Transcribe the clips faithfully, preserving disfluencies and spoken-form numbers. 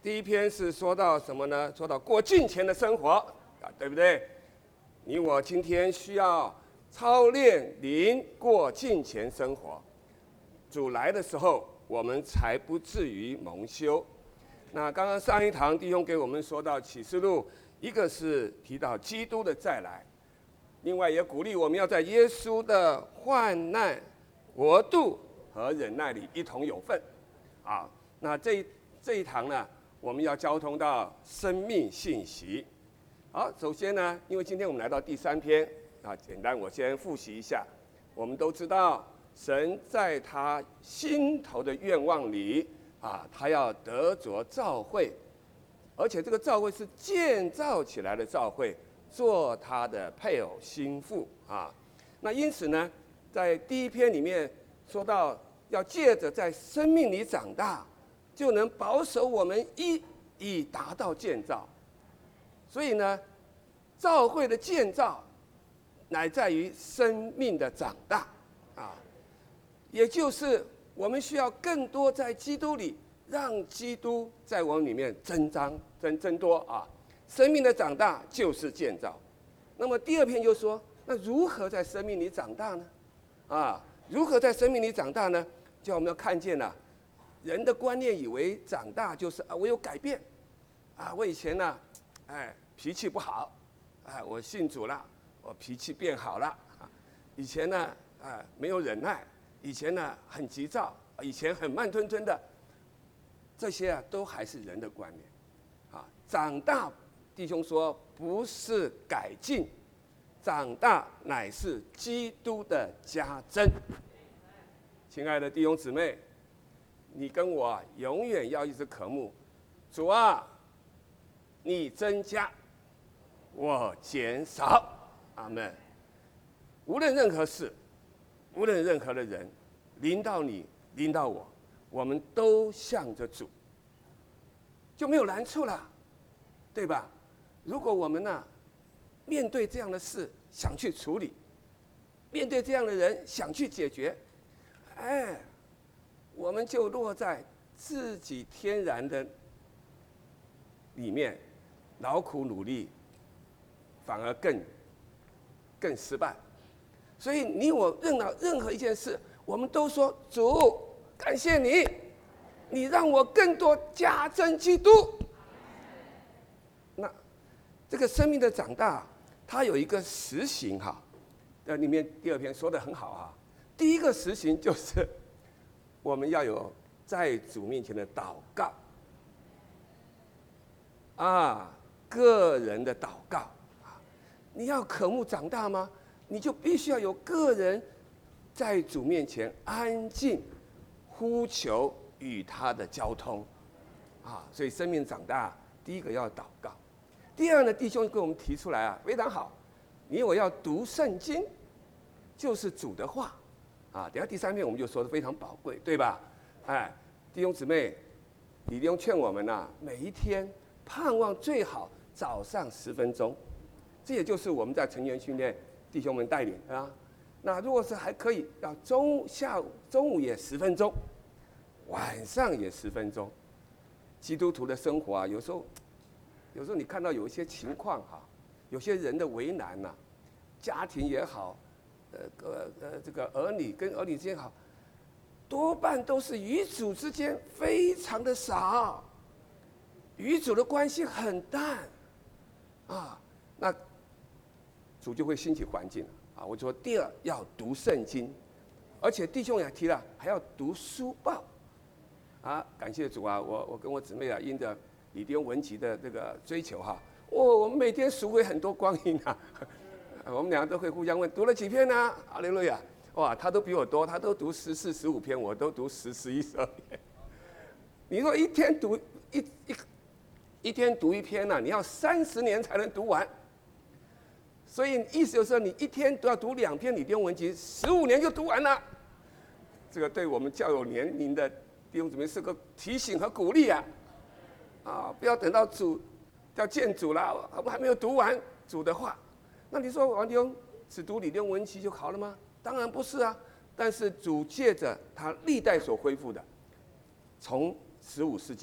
第一篇是说到什么呢？说到过敬虔的生活啊，对不对？你我今天需要操练灵过敬虔生活，主来的时候，我们才不至于蒙羞。那刚刚上一堂弟兄给我们说到启示录，一个是提到基督的再来，另外也鼓励我们要在耶稣的患难、国度和忍耐里一同有份。啊，那这这一堂呢，我们要交通到生命信息。好，首先呢，因为今天我们来到第三篇啊，简单我先复习一下。我们都知道，神在他心头的愿望里啊，他要得着召会，而且这个召会是建造起来的召会，做他的配偶心腹啊。那因此呢，在第一篇里面说到，要借着在生命里长大，就能保守我们一以达到建造。所以呢，召会的建造乃在于生命的长大啊，也就是我们需要更多在基督里，让基督在我们里面增长、增增多啊。生命的长大就是建造。那么第二篇就说，那如何在生命里长大呢？啊，如何在生命里长大呢？就我们要看见了、啊，人的观念以为长大就是啊，我有改变，啊，我以前呢、啊，哎，脾气不好，哎，我信主了，我脾气变好了啊。以前呢，啊，没有忍耐，以前呢很急躁，以前很慢吞吞的，这些啊都还是人的观念，啊，长大，弟兄说不是改进，长大乃是基督的加增。亲爱的弟兄姊妹，你跟我、啊、永远要一直渴慕，主啊，你增加，我减少，阿们。无论任何事，无论任何的人，临到你，临到我，我们都向着主，就没有难处了，对吧？如果我们呢、啊，面对这样的事想去处理，面对这样的人想去解决，哎，我们就落在自己天然的里面，劳苦努力，反而更更失败。所以你我任到任何一件事，我们都说主，感谢你，你让我更多加增基督。那这个生命的长大，它有一个实行哈，那里面第二篇说得很好哈。第一个实行就是我们要有在主面前的祷告啊，个人的祷告啊。你要渴慕长大吗？你就必须要有个人在主面前安静呼求与他的交通啊。所以生命长大，第一个要祷告。第二呢，弟兄跟我们提出来啊，非常好，你我要读圣经，就是主的话。啊，等下第三篇我们就说的非常宝贵，对吧？哎，弟兄姊妹，李弟兄劝我们呐、啊，每一天盼望最好早上十分钟，这也就是我们在成员训练弟兄们带领啊。那如果是还可以，要中下午中午也十分钟，晚上也十分钟。基督徒的生活啊，有时候有时候你看到有一些情况哈、啊，有些人的为难呐、啊，家庭也好。呃呃呃，这个儿女跟儿女之间好，多半都是与主之间非常的少，与主的关系很淡，啊，那主就会兴起环境啊。我说第二要读圣经，而且弟兄也提了，还要读书报，啊，感谢主啊！我我跟我姊妹啊，因着李弟兄文集的这个追求哈、啊，我我们每天赎回很多光阴啊。我们两个都会互相问，读了几篇呢、啊？哈利路亚！哇，他都比我多，他都读十四、十五篇，我都读十、十一、十二篇。你说一天读一一一天读一篇呢、啊，你要三十年才能读完。所以意思就是说，你一天都要读两篇李弟兄文集，十五年就读完了。这个对我们较有年龄的弟兄姊妹是个提醒和鼓励啊！啊，不要等到主要见主了，我们还没有读完主的话。那你说王弟兄只读李弟兄文集就好了吗？当然不是啊。但是主借着他历代所恢复的，从十五世纪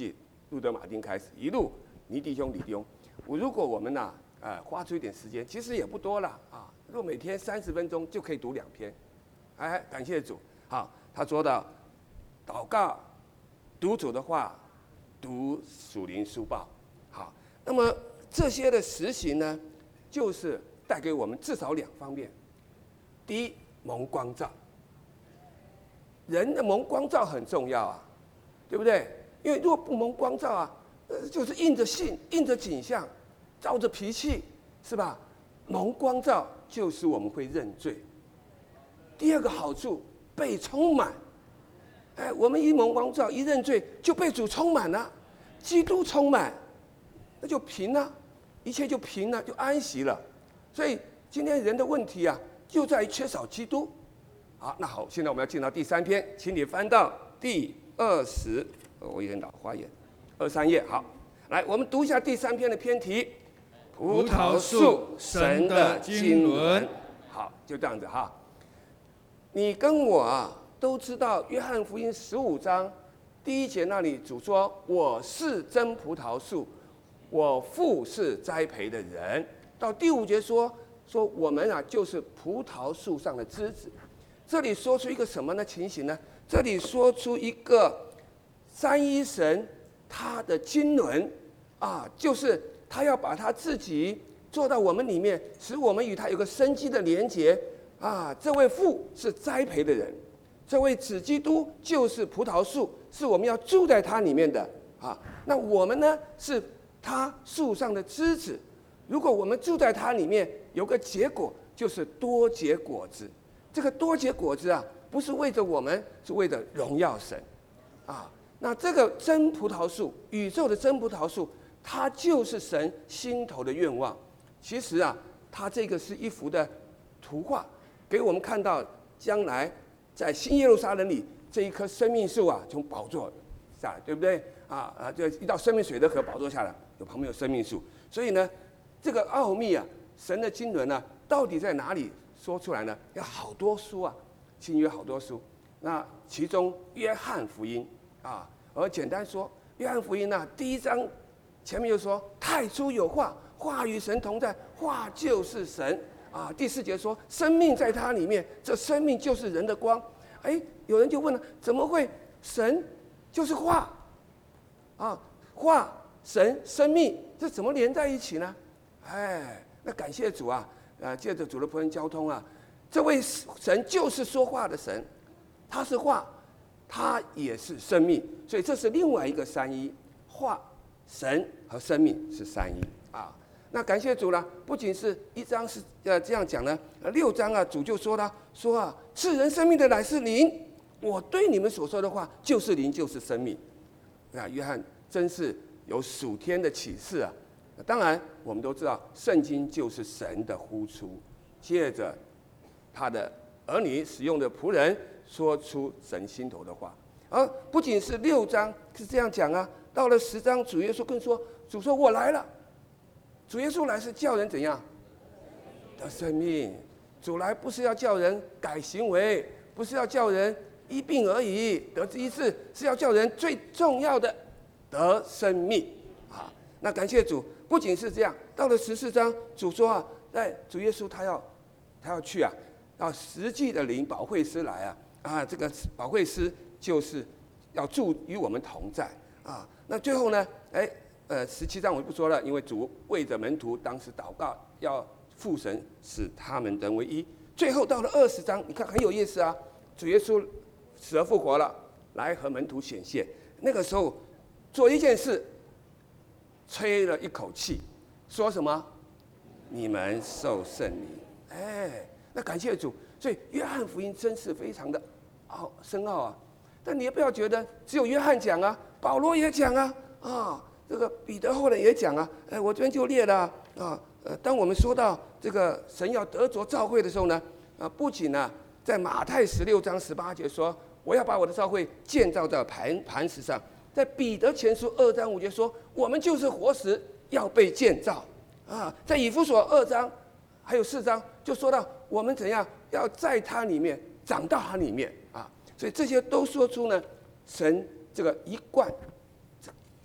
路德马丁开始，一路尼弟兄、李弟兄。我如果我们呐、啊，呃，花出一点时间，其实也不多了啊。如果每天三十分钟就可以读两篇，哎，感谢主。好，他说到祷告、读主的话、读属灵书报。好，那么这些的实行呢，就是带给我们至少两方面。第一，蒙光照。人的蒙光照很重要啊，对不对？因为如果不蒙光照啊，呃，就是印着信、印着景象、照着脾气，是吧？蒙光照就是我们会认罪。第二个好处，被充满。哎，我们一蒙光照，一认罪，就被主充满了，基督充满，那就平了，一切就平了，就安息了。所以今天人的问题啊，就在于缺少基督。好，那好，现在我们要进到第三篇，请你翻到第二十，我有点老花眼，二三页。好，来，我们读一下第三篇的篇题：葡萄树，神的经纶。好，就这样子哈。你跟我啊都知道，约翰福音十五章第一节那里主说：“我是真葡萄树，我父是栽培的人。”到第五节说说我们啊就是葡萄树上的枝子。这里说出一个什么的情形呢？这里说出一个三一神他的经纶啊，就是他要把他自己做到我们里面，使我们与他有个生机的连结啊。这位父是栽培的人，这位子基督就是葡萄树，是我们要住在他里面的啊。那我们呢是他树上的枝子，如果我们住在他里面，有个结果就是多结果子。这个多结果子啊，不是为着我们，是为着荣耀神，啊，那这个真葡萄树，宇宙的真葡萄树，它就是神心头的愿望。其实啊，它这个是一幅的图画，给我们看到将来在新耶路撒冷里这一棵生命树啊，从宝座下来，对不对？啊啊，就一到生命水的河，宝座下来，有旁边有生命树。所以呢，这个奥秘啊，神的经纶呢，到底在哪里？说出来呢，有好多书啊，新约好多书。那其中约翰福音啊，而简单说，约翰福音呢、啊，第一章前面就说太初有话，话与神同在，话就是神啊。第四节说生命在他里面，这生命就是人的光。哎，有人就问了，怎么会神就是话啊？话神生命，这怎么连在一起呢？哎，那感谢主啊！啊，借着主的仆人交通啊，这位神就是说话的神，他是话，他也是生命，所以这是另外一个三一，话、神和生命是三一啊。那感谢主了，不仅是一章是呃这样讲呢，六章啊，主就说了，说啊，赐人生命的乃是灵，我对你们所说的话就是灵，就是生命。啊，约翰真是有属天的启示啊。当然，我们都知道，圣经就是神的呼出，借着他的儿女使用的仆人说出神心头的话。而不仅是六章是这样讲啊，到了十章，主耶稣更说：“主说我来了。”主耶稣来是叫人怎样得生命？主来不是要叫人改行为，不是要叫人医病而已，得医治，是要叫人最重要的得生命啊！那感谢主。不仅是这样，到了十四章，主说啊，在主耶稣他要他要去啊，要实际的领保惠师来啊啊，这个保惠师就是要住与我们同在啊。那最后呢，哎呃，十七章我就不说了，因为主为着门徒当时祷告，要父神使他们成为一。最后到了二十章，你看很有意思啊，主耶稣死而复活了，来和门徒显现。那个时候做一件事。吹了一口气，说什么？你们受圣灵。哎，那感谢主。所以约翰福音真是非常的奥深奥啊。但你也不要觉得只有约翰讲啊，保罗也讲啊，啊，这个彼得后来也讲啊。哎，我这边就列了啊。呃，当我们说到这个神要得着召会的时候呢，啊，不仅呢、啊、在马太十六章十八节说，我要把我的召会建造在磐磐石上。在彼得前书二章五节说，我们就是活石，要被建造啊。在以弗所二章还有四章就说到我们怎样要在它里面长到它里面啊。所以这些都说出呢，神这个一贯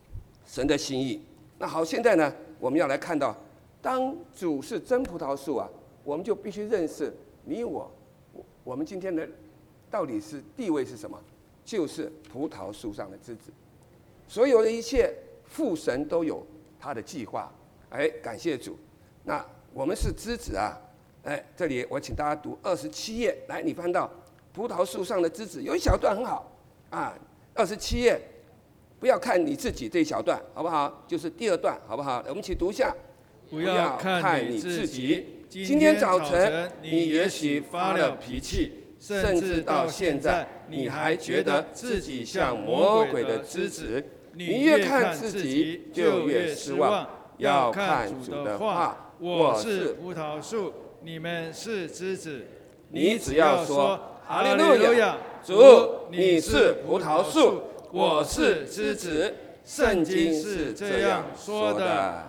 神的心意。那好，现在呢，我们要来看到，当主是真葡萄树啊，我们就必须认识你我，我们今天的到底是地位是什么？就是葡萄树上的枝子。所有的一切，父神都有他的计划。哎，感谢主。那我们是枝子啊。哎，这里我请大家读二十七页。来，你翻到葡萄树上的枝子，有一小段很好啊。二十七页，不要看你自己这一小段，好不好？就是第二段，好不好？我们一起读一下。 不要看你自己。 今天早晨，你也许发了脾气，甚至到现在，你还觉得自己像魔鬼的枝子。你越看自己，就越失望。要看主的话。 我是葡萄树，你们是枝子。 你只要说哈利路亚，主，你是葡萄树，我是枝子。圣经是这样说的。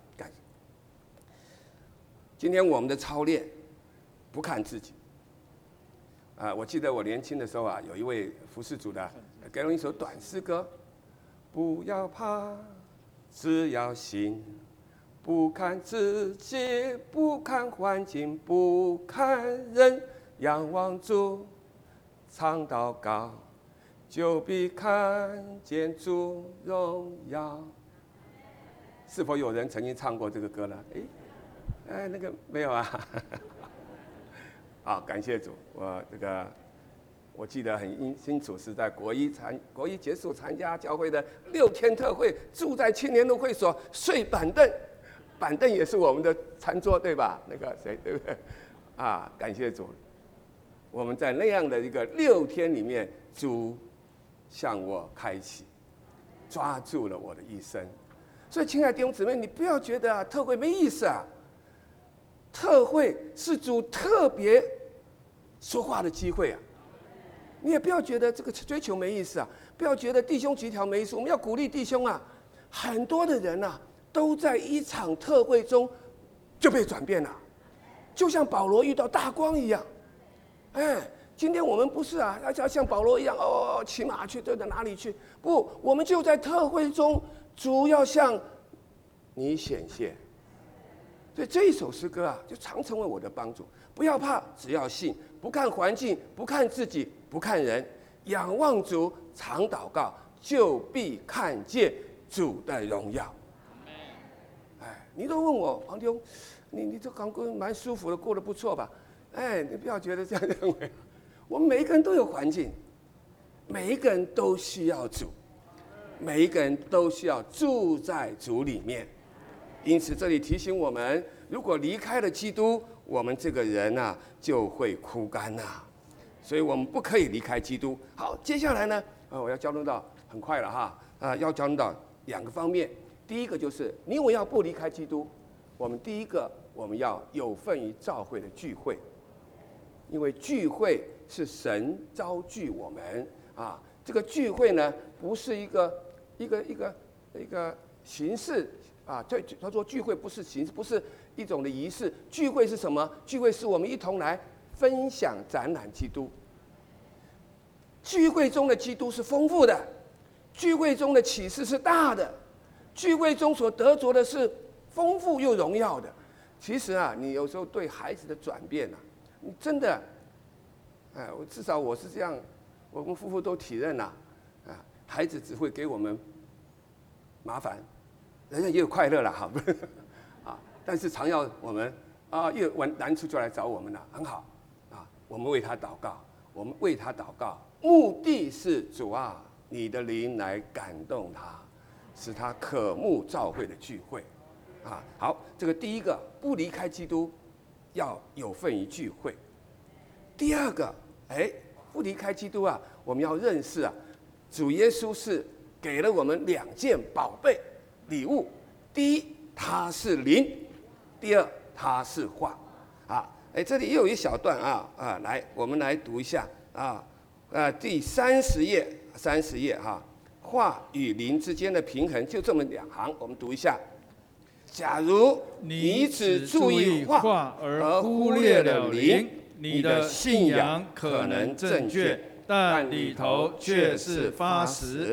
今天我们的操练，不看自己。啊，我记得我年轻的时候啊，有一位服侍主的给了一首短诗歌：不要怕，只要信。不看自己，不看环境，不看人，仰望主，常祷告，就必看见主荣耀。是否有人曾经唱过这个歌呢？哎，哎，那个没有啊。好，感谢主，我这个我记得很清楚，是在国一参国一结束参加教会的六天特会，住在青年路会所睡板凳。板凳也是我们的餐桌，对吧？那个谁，对不对？啊，感谢主，我们在那样的一个六天里面，主向我开启，抓住了我的一生。所以，亲爱的弟兄姊妹，你不要觉得啊，特会没意思啊。特会是主特别说话的机会啊。你也不要觉得这个追求没意思啊，不要觉得弟兄几条没意思。我们要鼓励弟兄啊，很多的人啊。都在一场特会中就被转变了，就像保罗遇到大光一样。哎，今天我们不是啊，要像保罗一样哦，骑马去，对到哪里去？不，我们就在特会中，主要向你显现。所以这一首诗歌啊，就常成为我的帮助。不要怕，只要信，不看环境，不看自己，不看人，仰望主，常祷告，就必看见主的荣耀。你都问我黄弟兄，你你这刚过蛮舒服的，过得不错吧？哎，你不要觉得这样认为。我们每一个人都有环境，每一个人都需要主，每一个人都需要住在主里面。因此，这里提醒我们，如果离开了基督，我们这个人啊就会枯干呐、啊。所以我们不可以离开基督。好，接下来呢，呃，我要交通到很快了哈，啊、呃，要交通到两个方面。第一个就是你我要不离开基督，我们第一个我们要有份于教会的聚会，因为聚会是神召聚我们啊。这个聚会呢，不是一个一个一个一个形式啊。这他说聚会不是形式，不是一种的仪式。聚会是什么？聚会是我们一同来分享展览基督。聚会中的基督是丰富的，聚会中的启示是大的。聚会中所得着的是丰富又荣耀的。其实啊，你有时候对孩子的转变啊，你真的，哎，我至少我是这样，我们夫妇都体认呐、啊，啊，孩子只会给我们麻烦，人家也有快乐了哈，啊，但是常要我们啊，一有难处就来找我们了，很好，啊，我们为他祷告，我们为他祷告，目的是主啊，你的灵来感动他。使他渴慕教会的聚会，啊，好，这个第一个不离开基督，要有份于聚会。第二个，哎，不离开基督啊，我们要认识啊，主耶稣是给了我们两件宝贝礼物。第一，他是灵；第二，他是话。啊，哎，这里也有一小段啊啊，来，我们来读一下啊，呃，第三十页，三十页哈。话与灵之间的平衡就这么两行，我们读一下。假如你只注意话而忽略了灵，你的信仰可能正确，但里头却是发死。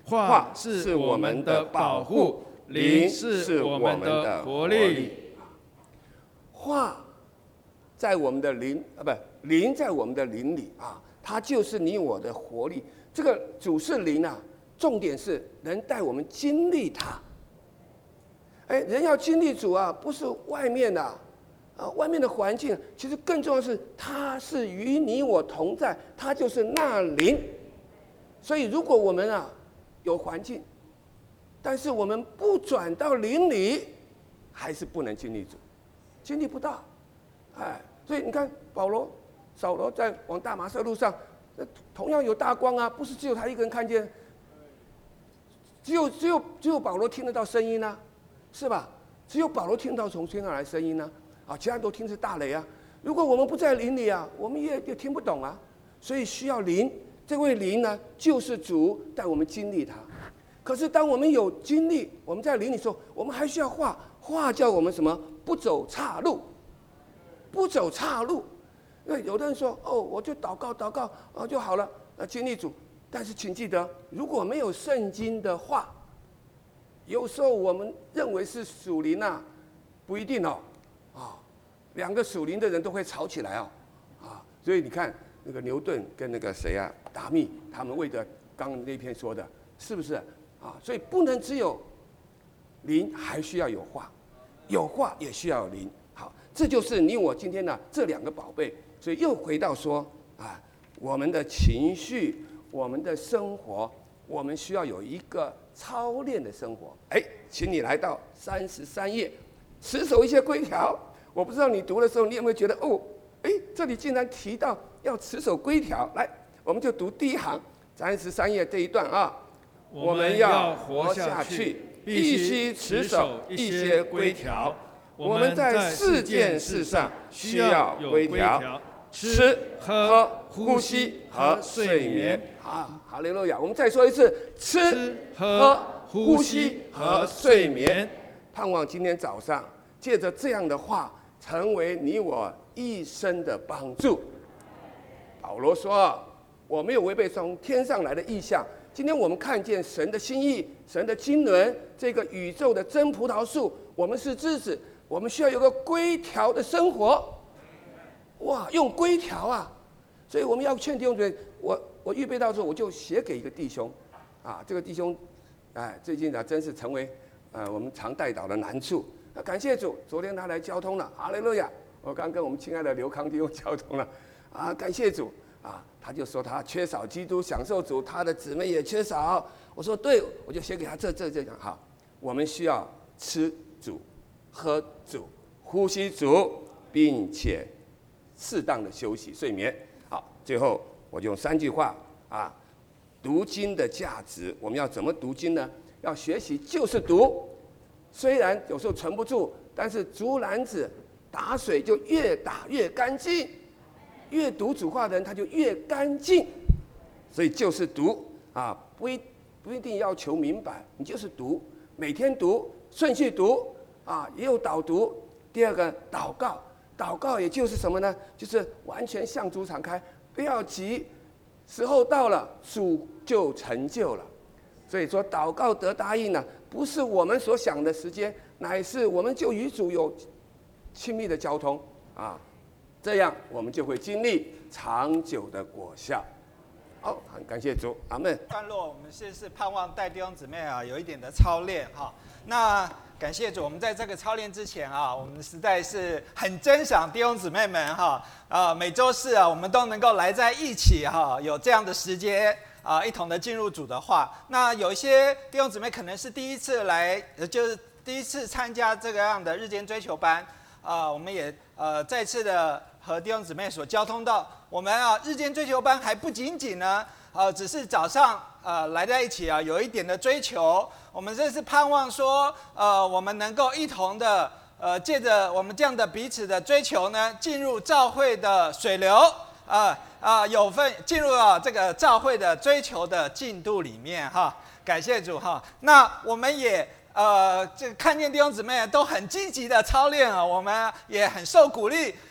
话是我们的保护，灵是我们的活力。 话在我们的灵啊，不，灵在我们的灵里啊，它就是你我的活力。这个主是灵啊，重点是能带我们经历它。哎，人要经历主啊，不是外面的啊，啊，外面的环境，其实更重要的是，它是与你我同在，它就是那灵。所以，如果我们啊有环境，但是我们不转到灵里，还是不能经历主，经历不到。哎，所以你看保罗、扫罗在往大马色路上，同样有大光啊，不是只有他一个人看见，只有只有只有保罗听得到声音啊。是吧？只有保罗听到从天上来声音呢、啊，啊，其他人都听是大雷啊。如果我们不在灵里啊，我们也也听不懂啊。所以需要灵，这位灵呢，就是主带我们经历它。可是当我们有经历，我们在灵里的时候，我们还需要话，话叫我们什么？不走岔路，不走岔路。因为有的人说，哦，我就祷告祷告啊就好了，啊，经历主。但是请记得，如果没有圣经的话，有时候我们认为是属灵啊，不一定哦，啊，两个属灵的人都会吵起来哦，啊，所以你看那个牛顿跟那个谁啊，达密，他们为的刚刚那篇说的，是不是啊？所以不能只有灵，还需要有话，有话也需要有灵。好，这就是你我今天呢这两个宝贝。所以又回到说啊，我们的情绪，我们的生活，我们需要有一个操练的生活。哎，请你来到三十三页，持守一些规条。我不知道你读的时候，你有没有觉得哦，哎，这里竟然提到要持守规条。来，我们就读第一行，三十三页这一段啊。 我们要活下去，必须持守一些规条。我们在四件事上需要有规条：吃、喝、呼吸和睡眠。 啊，哈利路亚！我们再说一次：吃、喝、呼吸和睡眠。盼望今天早上借着这样的话，成为你我一生的帮助。保罗说：“我没有违背从天上来的意象。今天我们看见神的心意，神的经纶，这个宇宙的真葡萄树，我们是枝子，我们需要有个规条的生活。哇，用规条啊！所以我们要劝弟兄姊妹，我。”我预备到时候，我就写给一个弟兄，啊，这个弟兄，哎，最近呢，真是成为呃我们常代祷的难处。那感谢主，昨天他来交通了，哈利路亚！我刚跟我们亲爱的刘康弟兄交通了，啊，感谢主啊！他就说他缺少基督，享受主，他的姊妹也缺少。我说对，我就写给他这这这样哈。我们需要吃主、喝主、呼吸主，并且适当的休息、睡眠。好，最后。我就用三句话啊，读经的价值，我们要怎么读经呢？要学习就是读，虽然有时候存不住，但是竹篮子打水就越打越干净，越读主话的人他就越干净，所以就是读啊，不一不一定要求明白，你就是读，每天读，顺序读啊，也有导读。第二个祷告，祷告也就是什么呢？就是完全向主敞开。不要急，时候到了，主就成就了。所以说，祷告得答应呢，不是我们所想的时间，乃是我们就与主有亲密的交通啊，这样我们就会经历长久的果效。好，很感谢主，阿们。 段落我们是是盼望带弟兄姊妹啊有一点的操练哈。那感谢主，我们在这个操练之前啊，我们实在是很珍赏弟兄姊妹们哈啊，每周四啊，我们都能够来在一起哈，有这样的时间啊，一同的进入主的话。那有一些弟兄姊妹可能是第一次来，就是第一次参加这个样的日间追求班啊，我们也呃再次的和弟兄姊妹所交通到，我们啊日间追求班还不仅仅呢，呃，只是早上呃来在一起啊，有一点的追求。我们这是盼望说，呃，我们能够一同的，呃，借着我们这样的彼此的追求呢，进入教会的水流，啊、呃、啊、呃，有份进入了这个教会的追求的进度里面哈。感谢主哈。那我们也呃，这看见弟兄姊妹都很积极的操练啊，我们也很受鼓励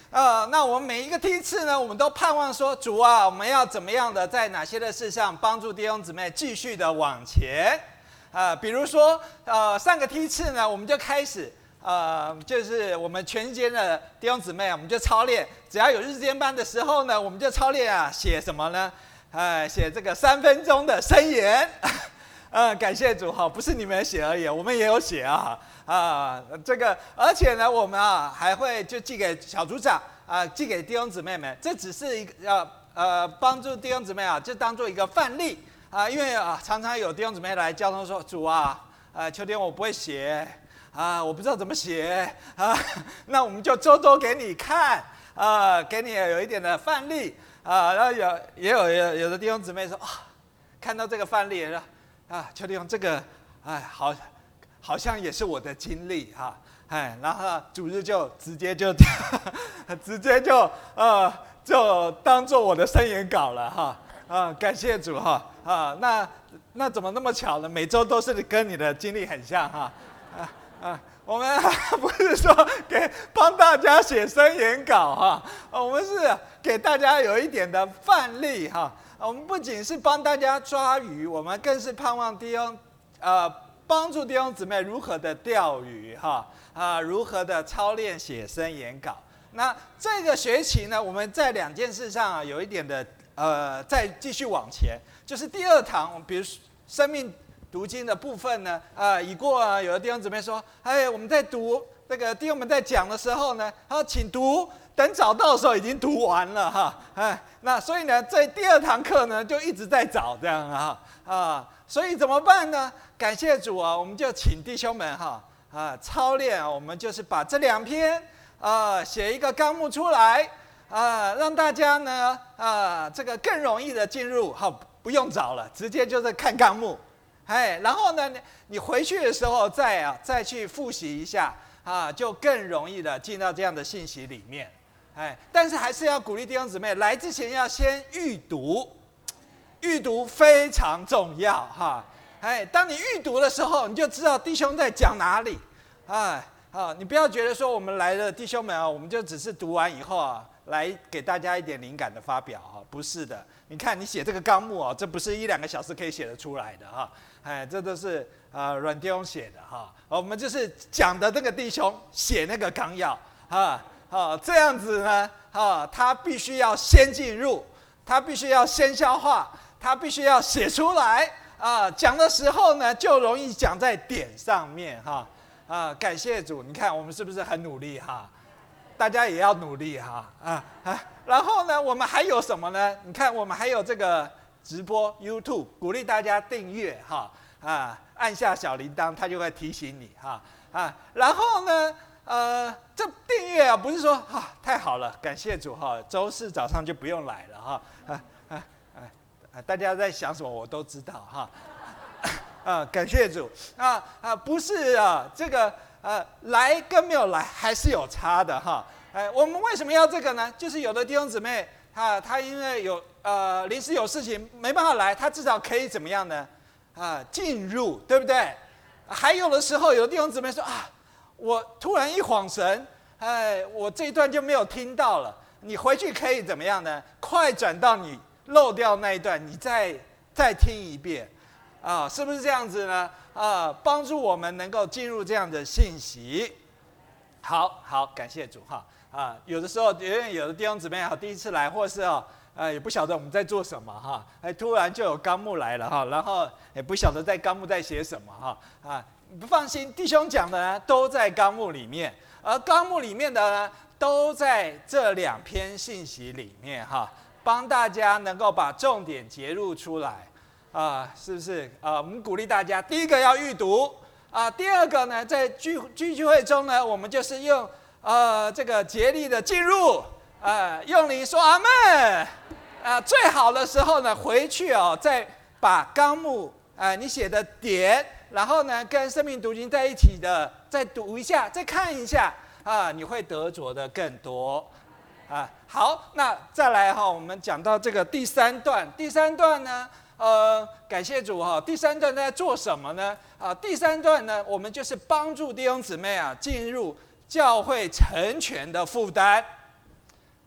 呃，那我们每一个梯次呢，我们都盼望说，主啊，我们要怎么样的在哪些的事上帮助弟兄姊妹继续的往前？啊、呃，比如说，呃，上个梯次呢，我们就开始，呃，就是我们全间的弟兄姊妹啊，我们就操练，只要有日间班的时候呢，我们就操练啊，写什么呢？呃，写这个三分钟的箴言。呃，感谢主哈，不是你们写而已，我们也有写啊。啊，这个，而且呢，我们啊还会就寄给小组长啊，寄给弟兄姊妹们。这只是一个呃呃帮助弟兄姊妹啊，就当做一个范例啊，因为啊常常有弟兄姊妹来交通说，主啊，呃秋天我不会写啊，我不知道怎么写啊，那我们就周周给你看啊，给你有一点的范例啊，然后有也有有有的弟兄姊妹说啊，看到这个范例了啊，秋天这个哎好。好像也是我的经历哈，哎，然后主日就直接就直接就呃就当做我的箴言稿了哈，啊，感谢主哈，啊，那那怎么那么巧呢？每周都是跟你的经历很像哈，啊啊，我们不是说给帮大家写箴言稿哈，我们是给大家有一点的范例哈，我们不仅是帮大家抓鱼，我们更是盼望弟兄呃。帮助弟兄姊妹如何的钓鱼哈啊，如何的操练写箴言稿。那这个学期呢，我们在两件事上啊有一点的呃，再继续往前，就是第二堂，比如生命读经的部分呢，啊，已过啊，有的弟兄姊妹说，哎，我们在读那个弟兄们在讲的时候呢，他说请读，等找到的时候已经读完了哈，哎，那所以呢，在第二堂课呢就一直在找这样啊啊，所以怎么办呢？感谢主啊，我们就请弟兄们哈啊操练啊，我们就是把这两篇啊写一个纲目出来啊，让大家呢啊这个更容易的进入，好不用找了，直接就是看纲目，哎，然后呢你回去的时候再啊再去复习一下啊，就更容易的进到这样的信息里面，哎，但是还是要鼓励弟兄姊妹来之前要先预读，预读非常重要哈。哎，当你预读的时候，你就知道弟兄在讲哪里，哎，啊，你不要觉得说我们来的弟兄们啊，我们就只是读完以后啊，来给大家一点灵感的发表哈，不是的。你看你写这个纲目啊，这不是一两个小时可以写得出来的哈，哎，这都是呃阮弟兄写的哈，我们就是讲的这个弟兄写那个纲要啊，啊，这样子呢，啊，他必须要先进入，他必须要先消化，他必须要写出来。啊，讲的时候呢，就容易讲在点上面哈。啊，感谢主，你看我们是不是很努力哈？大家也要努力哈。啊啊，然后呢，我们还有什么呢？你看我们还有这个直播 YouTube， 鼓励大家订阅哈。啊，按下小铃铛，它就会提醒你哈。啊，然后呢，呃，这订阅啊，不是说啊太好了，感谢主哈，周四早上就不用来了哈。啊啊。大家在想什么，我都知道哈，啊，感谢主啊啊，不是啊，这个呃来跟没有来还是有差的哈，哎，我们为什么要这个呢？就是有的弟兄姊妹啊，他因为有呃临时有事情没办法来，他至少可以怎么样呢？啊，进入，对不对？还有的时候，有的弟兄姊妹说啊，我突然一晃神，哎，我这一段就没有听到了，你回去可以怎么样呢？快转到你漏掉那一段，你再再听一遍，啊，是不是这样子呢？啊，帮助我们能够进入这样的信息。好好，感谢主哈。啊，有的时候，因为有的弟兄姊妹哈，第一次来，或是哦，呃，也不晓得我们在做什么哈，哎，突然就有纲目来了哈，然后也不晓得在纲目在写什么哈，啊，不放心，弟兄讲的呢都在纲目里面，而纲目里面的呢都在这两篇信息里面哈。帮大家能够把重点节录出来，啊、呃，是不是？啊、呃，我们鼓励大家，第一个要预读，啊、呃，第二个呢，在聚聚聚会中呢，我们就是用呃这个竭力的进入，呃，用力说阿们，啊、呃，最好的时候呢，回去哦，再把纲目，呃，你写的点，然后呢，跟生命读经在一起的，再读一下，再看一下，啊、呃，你会得着的更多。啊，好，那再来哈，我们讲到这个第三段，第三段呢，呃，感谢主哈，第三段在做什么呢？啊，第三段呢，我们就是帮助弟兄姊妹啊进入教会成全的负担，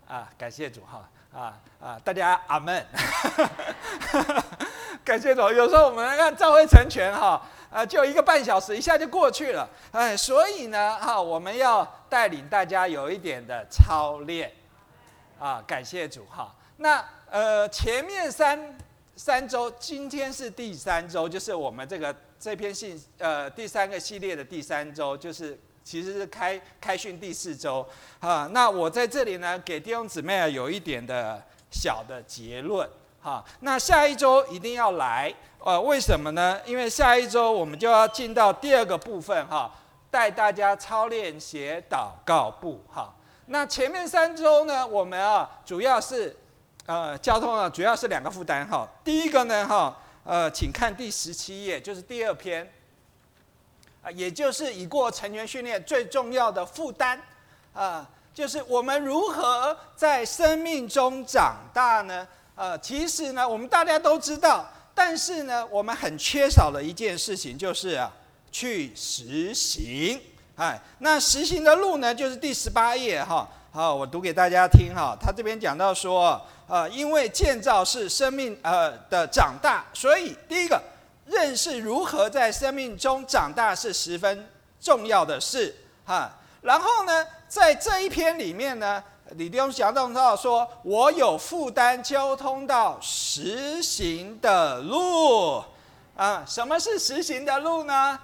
啊，感谢主哈啊啊，大家阿们。感谢主，有时候我们看教会成全哈，呃，就一个半小时一下就过去了，哎，所以呢哈，我们要带领大家有一点的操练，啊，感谢主哈。那呃前面三三周，今天是第三周，就是我们这个这篇信呃第三个系列的第三周，就是其实是开开训第四周啊。那我在这里呢，给弟兄姊妹啊有一点的小的结论。好，那下一周一定要来，呃，为什么呢？因为下一周我们就要进到第二个部分哈，带大家操练写祷告簿哈。那前面三周呢，我们啊主要是呃交通啊，主要是两个负担哈。第一个呢哈，呃，请看第十七页，就是第二篇，啊，也就是已过成全训练最重要的负担啊，就是我们如何在生命中长大呢？呃，其实呢，我们大家都知道，但是呢，我们很缺少的一件事情就是啊，去实行。哎，那实行的路呢，就是第十八页哈。好，我读给大家听哈。他这边讲到说，呃，因为建造是生命呃的长大，所以第一个认识如何在生命中长大是十分重要的事哈。然后呢，在这一篇里面呢。李弟兄讲到说，我有负担交通到实行的路啊。什么是实行的路呢？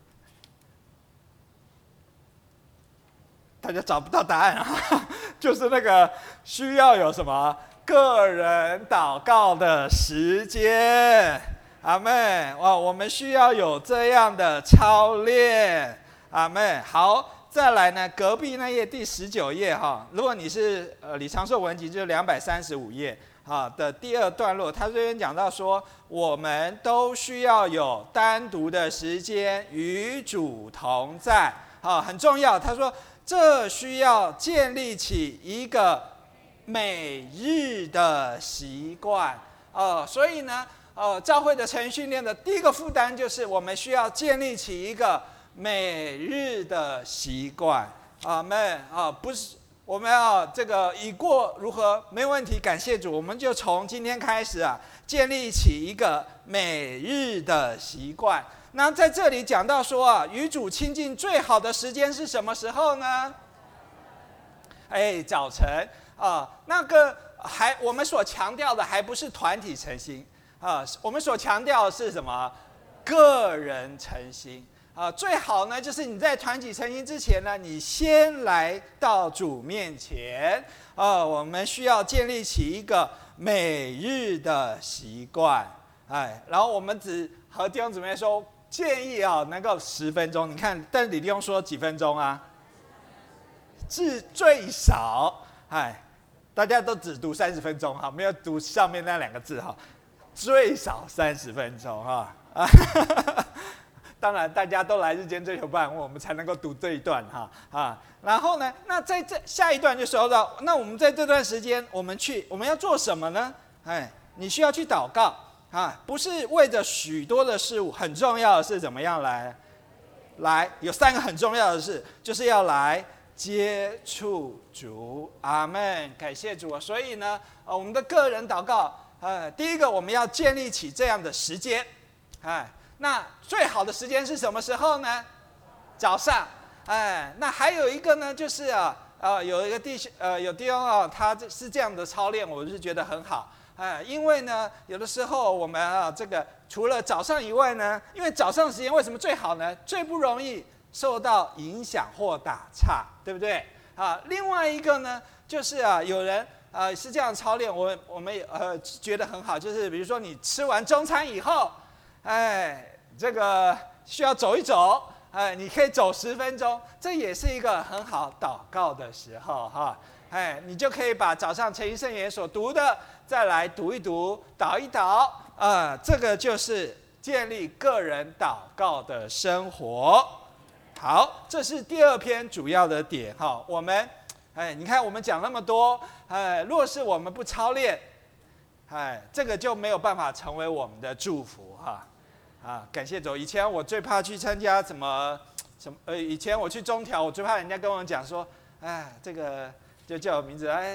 大家找不到答案啊，就是那个需要有什么个人祷告的时间。阿们，哇，我们需要有这样的操练。阿们，好。再来呢，隔壁那页第十九页哈，如果你是呃李长寿文集，就是两百三十五页啊的第二段落，他这边讲到说，我们都需要有单独的时间与主同在，啊，很重要。他说，这需要建立起一个每日的习惯，哦，所以呢，呃，教会的成训练的第一个负担就是我们需要建立起一个。每日的习惯，阿们啊，不是我们要这个已过如何没问题，感谢主，我们就从今天开始啊，建立起一个每日的习惯。那在这里讲到说啊，与主亲近最好的时间是什么时候呢？哎，早晨啊，那个还我们所强调的还不是团体诚心啊，我们所强调的是什么？个人诚心。啊，最好呢，就是你在团体成行之前呢，你先来到主面前。啊，我们需要建立起一个每日的习惯。哎，然后我们只和弟兄姊妹说，建议啊，能够十分钟。你看，但李弟兄说几分钟啊？至最少，哎，大家都只读三十分钟哈，没有读上面那两个字哈，最少三十分钟哈。啊当然，大家都来日间追求办，我们才能够读这一段哈啊。然后呢，那在这下一段就说到，那我们在这段时间，我们去我们要做什么呢？哎，你需要去祷告啊，不是为着许多的事物，很重要的是怎么样来来有三个很重要的事，就是要来接触主。阿们，感谢主啊。所以呢，呃，我们的个人祷告，呃，第一个我们要建立起这样的时间，哎。那最好的时间是什么时候呢？早上，哎，那还有一个呢，就是啊，呃，有一个弟兄，呃，有弟兄啊，他是这样的操练，我是觉得很好，哎，因为呢，有的时候我们啊，这个除了早上以外呢，因为早上时间为什么最好呢？最不容易受到影响或打岔，对不对？啊，另外一个呢，就是啊，有人呃是这样操练，我我们呃觉得很好，就是比如说你吃完中餐以后。哎，这个需要走一走，哎，你可以走十分钟，这也是一个很好祷告的时候哈。哎，你就可以把早上诚意圣言所读的再来读一读，祷一祷，啊，这个就是建立个人祷告的生活。好，这是第二篇主要的点哈。我们，哎，你看我们讲那么多，哎，若是我们不操练，哎，这个就没有办法成为我们的祝福哈。啊，感谢主！以前我最怕去参加什么什么呃，以前我去中条，我最怕人家跟我讲说，哎，这个就叫我名字，哎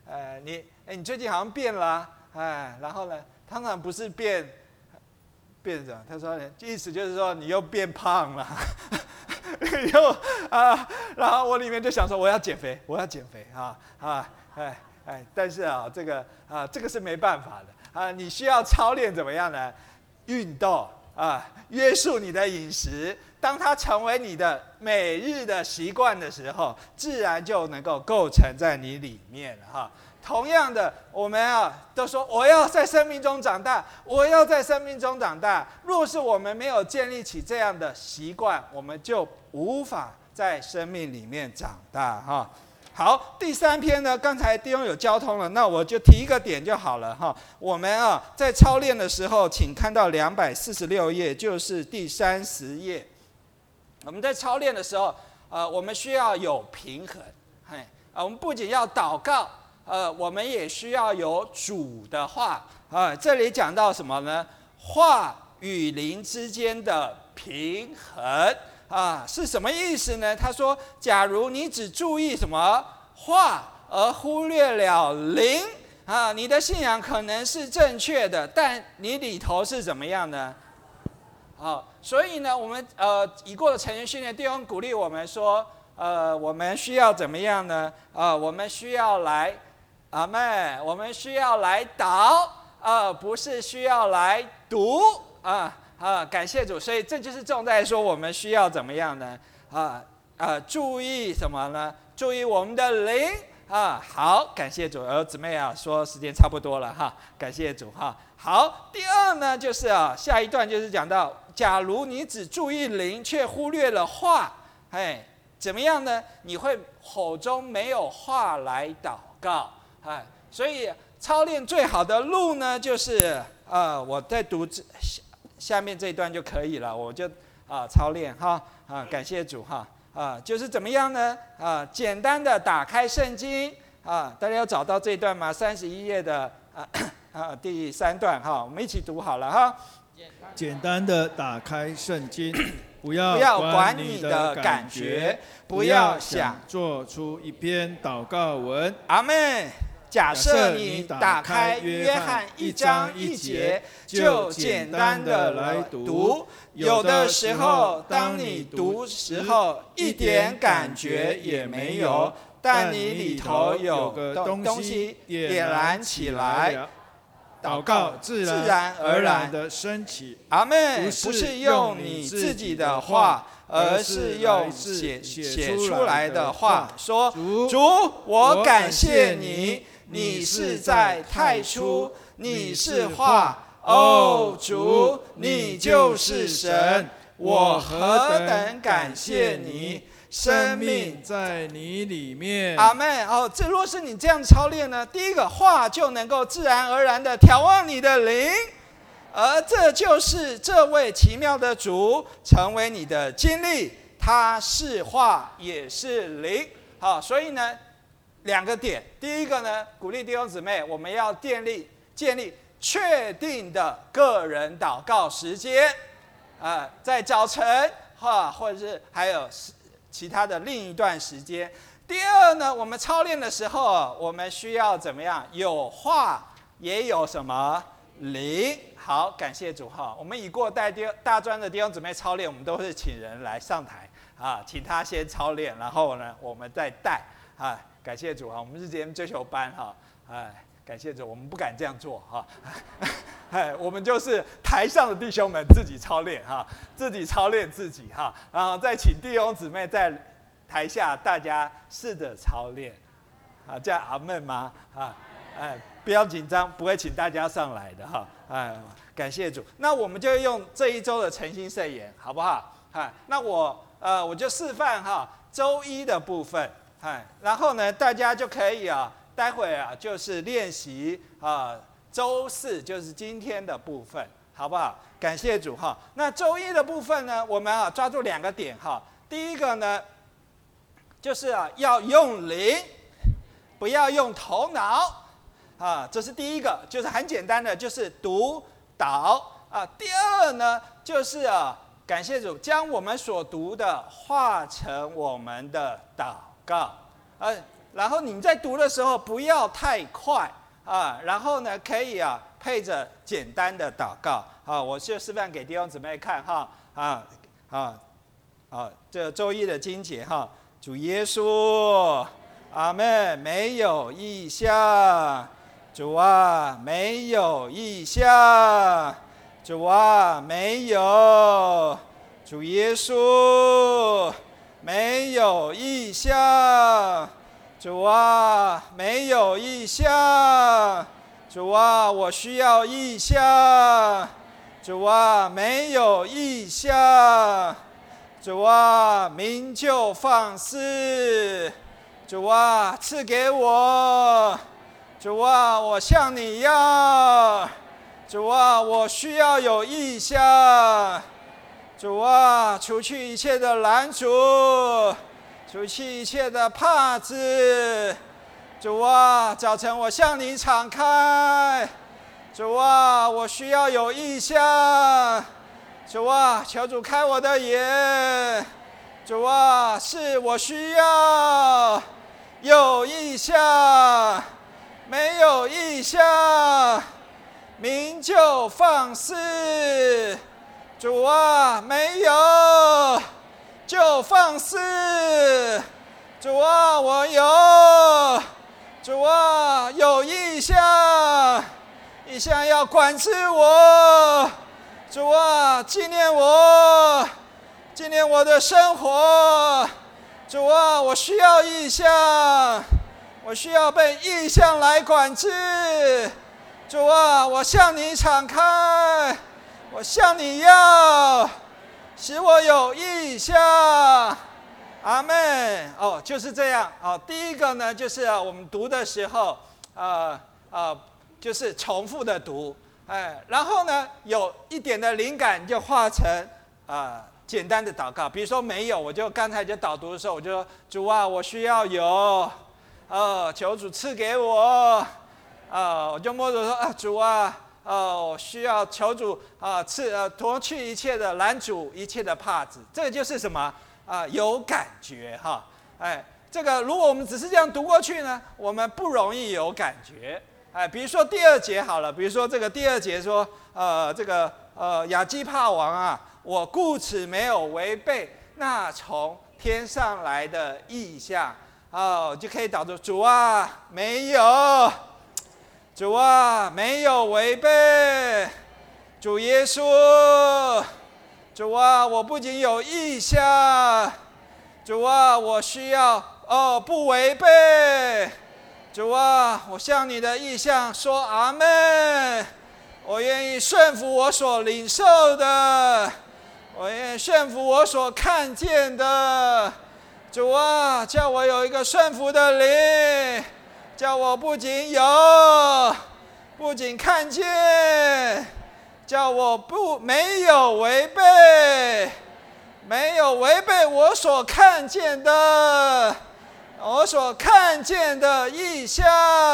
呃，你哎，你最近好像变了、啊，哎，然后呢，通常不是变变什么？他说意思就是说你又变胖了，又啊，然后我里面就想说我要减肥，我要减肥啊啊哎哎，但是啊，这个啊这个是没办法的啊，你需要操练怎么样呢？运动啊，约束你的饮食。当它成为你的每日的习惯的时候，自然就能够构成在你里面了哈。同样的，我们啊都说我要在生命中长大，我要在生命中长大。若是我们没有建立起这样的习惯，我们就无法在生命里面长大哈。好，第三篇呢，刚才弟兄有交通了，那我就提一个点就好了哈。我们啊在操练的时候，请看到两百四十六页，就是第三十页。我们在操练的时候，呃，我们需要有平衡，嘿，啊，我们不仅要祷告，呃，我们也需要有主的话，啊，这里讲到什么呢？话与灵之间的平衡，啊，是什么意思呢？他说，假如你只注意什么话，而忽略了灵，啊，你的信仰可能是正确的，但你里头是怎么样呢？好，所以呢，我们呃已过的成人训练弟兄鼓励我们说，呃，我们需要怎么样呢？呃，我们需要来，阿们，我们需要来祷，呃，不是需要来读啊啊！感谢主，所以这就是重在说，我们需要怎么样呢？啊啊，注意什么呢？注意我们的灵啊！好，感谢主，儿姊妹啊，说时间差不多了哈，感谢主哈。好，第二呢，就是啊，下一段就是讲到，假如你只注意灵，却忽略了话，哎，怎么样呢？你会口中没有话来祷告，哎，所以操练最好的路呢，就是呃，我在读下面这一段就可以了，我就啊操练哈啊，感谢主哈啊，就是怎么样呢？啊，简单的打开圣经啊，大家有找到这一段吗？三十一页的啊。啊，第三段哈，我们一起读好了哈。 简单的打开圣经，不要不要管你你的感觉，不要想做出一篇祷告文。 阿们。假设你打开约翰一章一节，就简单的来读。有的时候，当你读时候，一点感觉也没有，但你里头有个东西点燃起来。 祷告自然而然的升起， 阿们，不是用你自己的话，而是用写写出来的话说：主，我感谢你，你是在太初，你是话，哦，主，你就是神，我何等感谢你。生命在你里面， 阿们。哦，这若是你这样操练呢，第一个话就能够自然而然的调旺你的灵，而这就是这位奇妙的主成为你的经历，他是话也是灵。好，所以呢，两个点，第一个呢，鼓励弟兄姊妹，我们要建立建立确定的个人祷告时间，啊、呃，在早晨哈，或者是还有其他的另一段时间。第二呢，我们操练的时候，我们需要怎么样？有话，也有什么灵。好，感谢主哈。我们已过带大专的弟兄姊妹操练，我们都是请人来上台啊，请他先操练，然后呢，我们再带啊。感谢主哈，我们是节目追求班哈，哎，感谢主，我们不敢这样做哈。哎，我们就是台上的弟兄们自己操练哈，自己操练自己哈，然后再请弟兄姊妹在台下大家试着操练，啊，这样阿们吗？啊，哎，不要紧张，不会请大家上来的哈，哎，感谢主。那我们就用这一周的诚心圣言，好不好？哎，那我呃我就示范哈周一的部分，哎，然后呢大家就可以啊，待会啊就是练习啊。周四就是今天的部分，好不好？感谢主哈。那周一的部分呢，我们啊抓住两个点哈。第一个呢，就是啊要用灵，不要用头脑啊，这是第一个，就是很简单的，就是读祷啊。第二呢，就是啊感谢主，将我们所读的化成我们的祷告。呃， 然后你在读的时候不要太快啊，然后呢可以啊配着简单的祷告啊，我就示范给弟兄姊妹看哈啊啊啊，这周一的经节哈，主耶稣，阿们，没有异象，主啊，没有异象，主啊，没有，主耶稣，没有异象，主啊，没有异象，主啊，我需要异象，主啊，没有异象，主啊，明就放肆，主啊，赐给我，主啊，我向你要，主啊，我需要有异象，主啊，除去一切的拦阻，除去一切的帕子，主啊，早晨我向你敞开，主啊，我需要有异象，主啊，求主开我的眼，主啊，是我需要有异象，没有异象，明就放肆，主啊，没有就放肆，主啊，我有，主啊，有异象，异象要管制我，主啊，纪念我，纪念我的生活，主啊，我需要异象，我需要被异象来管制，主啊，我向你敞开，我向你要，使我有异象，阿们。哦，就是这样。哦，第一个呢，就是啊，我们读的时候，呃呃，就是重复的读，哎，然后呢，有一点的灵感就化成啊、呃、简单的祷告。比如说没有，我就刚才就导读的时候，我就说主啊，我需要有，呃，求主赐给我，呃，我就摸着说啊，主啊。哦，我需要求主啊，赐呃夺去一切的拦阻，一切的帕子，这个就是什么啊？有感觉哈，哎，这个如果我们只是这样读过去呢，我们不容易有感觉，哎，比如说第二节好了，比如说这个第二节说，呃，这个呃亚基帕王啊，我故此没有违背那从天上来的异象，哦，就可以导出主啊，没有。主啊，没有违背，主耶稣，主啊，我不仅有异象，主啊，我需要哦不违背，主啊，我向你的异象说阿们，我愿意顺服我所领受的，我愿意顺服我所看见的，主啊，叫我有一个顺服的灵。叫我不仅有，不仅看见，叫我不没有违背，没有违背我所看见的，我所看见的异象。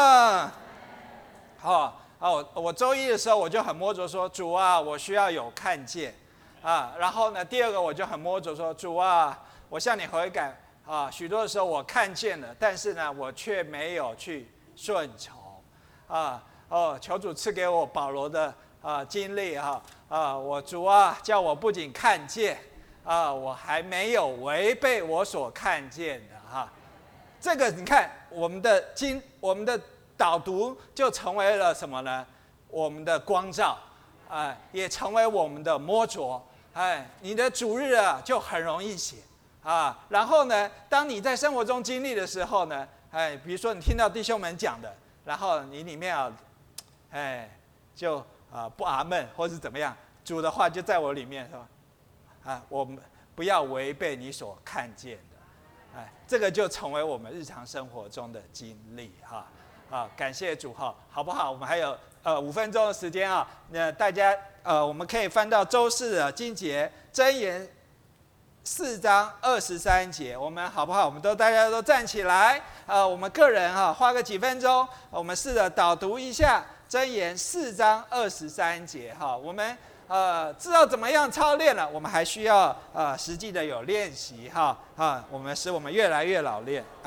好，哦，我周一的时候我就很摸着说，主啊，我需要有看见啊。然后呢，第二个我就很摸着说，主啊，我向你悔改。啊，许多的时候我看见了，但是呢，我却没有去顺从。啊，哦，求主赐给我保罗的啊经历哈啊，我主啊，叫我不仅看见啊，我还没有违背我所看见的哈。这个你看，我们的经，我们的导读就成为了什么呢？我们的光照，啊，也成为我们的摸着。哎，你的主日啊，就很容易写。啊，然后呢，当你在生活中经历的时候呢，哎，比如说你听到弟兄们讲的，然后你里面啊，哎，就啊不阿们或是怎么样，主的话就在我里面说，啊，我们不要违背你所看见的，哎，这个就成为我们日常生活中的经历哈，啊，感谢主哈，好不好？我们还有呃五分钟的时间啊，那大家呃我们可以翻到周四的经节箴言。四章二十三节，我们好不好？我们都大家都站起来，呃，我们个人哈、啊，花个几分钟，我们试着导读一下箴言四章二十三节哈。我们呃知道怎么样操练了，我们还需要呃实际的有练习哈啊，我们使我们越来越老练。